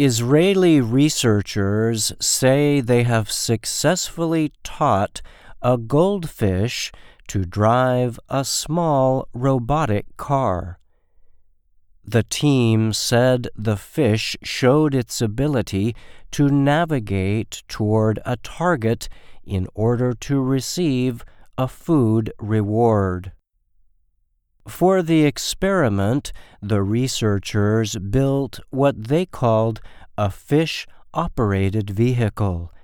Israeli researchers say they have successfully taught a goldfish to drive a small robotic car. The team said the fish showed its ability to navigate toward a target in order to receive a food reward. For the experiment, the researchers built what they called a Fish-Operated Vehicle,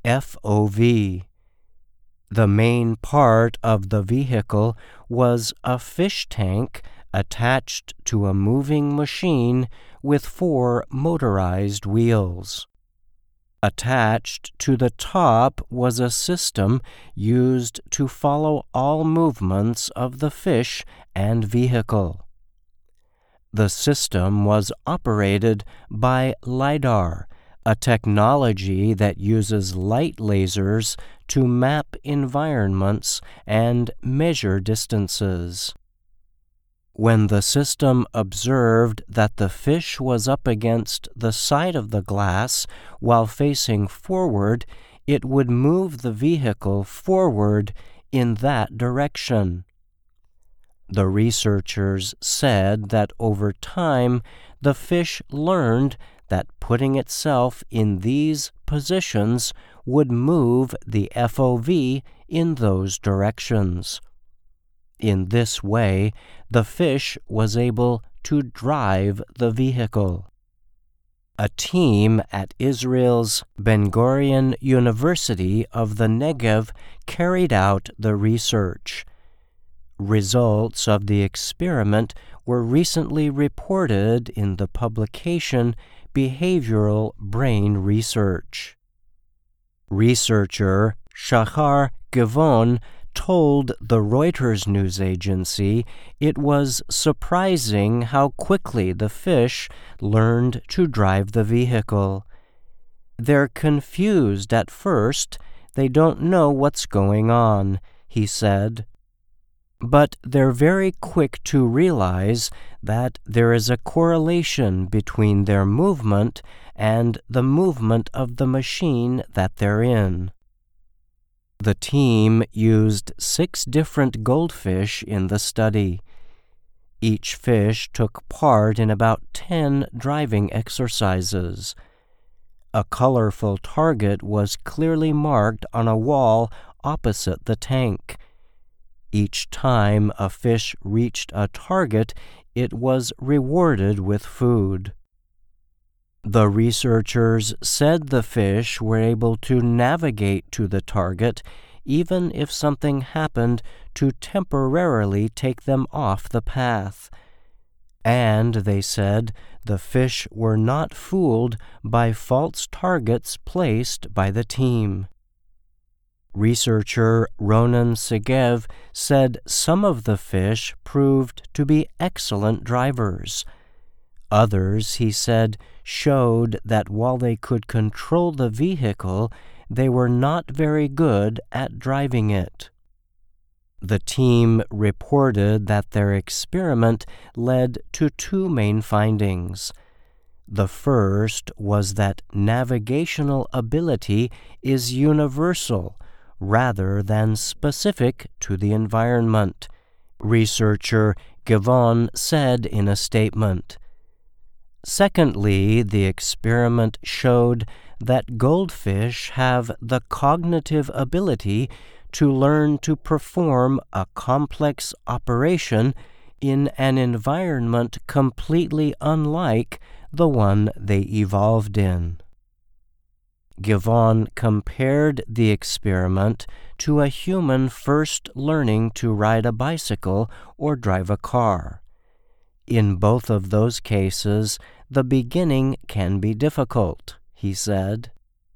FOV. The main part of the vehicle was a fish tank attached to a moving machine with 4 motorized wheels. Attached to the top was a system used to follow all movements of the fish and vehicle. The system was operated by LiDAR, a technology that uses light lasers to map environments and measure distances. When the system observed that the fish was up against the side of the glass while facing forward, it would move the vehicle forward in that direction. The researchers said that over time, the fish learned that putting itself in these positions would move the FOV in those directions. In this way, the fish was able to drive the vehicle. A team at Israel's Ben-Gurion University of the Negev carried out the research. Results of the experiment were recently reported in the publication Behavioral Brain Research. Researcher Shachar Givon told the Reuters news agency it was surprising how quickly the fish learned to drive the vehicle. They're confused at first. They don't know what's going on, he said. But they're very quick to realize that there is a correlation between their movement and the movement of the machine that they're in. The team used 6 different goldfish in the study. Each fish took part in about 10 driving exercises. A colorful target was clearly marked on a wall opposite the tank. Each time a fish reached a target, it was rewarded with food. The researchers said the fish were able to navigate to the target even if something happened to temporarily take them off the path. And they said the fish were not fooled by false targets placed by the team. Researcher Ronan Segev said some of the fish proved to be excellent drivers. Others, he said, showed that while they could control the vehicle, they were not very good at driving it. The team reported that their experiment led to 2 main findings. The first was that navigational ability is universal rather than specific to the environment, researcher Givon said in a statement. Secondly, the experiment showed that goldfish have the cognitive ability to learn to perform a complex operation in an environment completely unlike the one they evolved in. Givon compared the experiment to a human first learning to ride a bicycle or drive a car. In both of those cases, the beginning can be difficult, he said.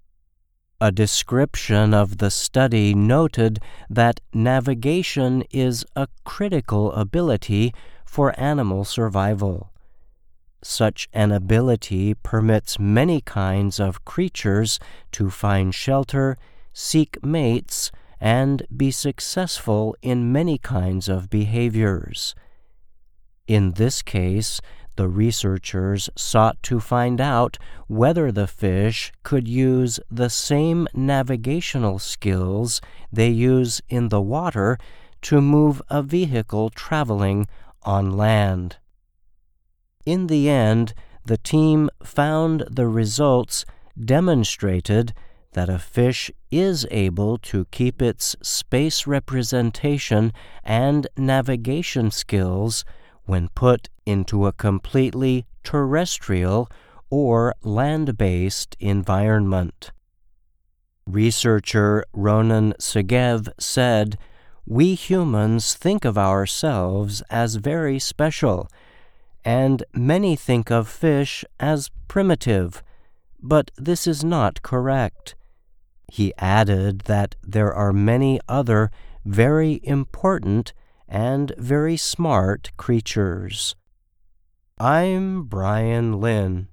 A description of the study noted that navigation is a critical ability for animal survival. Such an ability permits many kinds of creatures to find shelter, seek mates, and be successful in many kinds of behaviors. In this case, The researchers sought to find out whether the fish could use the same navigational skills they use in the water to move a vehicle traveling on land. In the end, the team found the results demonstrated that a fish is able to keep its space representation and navigation skills when put into a completely terrestrial or land-based environment. Researcher Ronan Segev said, "We humans think of ourselves as very special, and many think of fish as primitive, but this is not correct." He added that there are many other very important and very smart creatures. I'm Brian Lynn.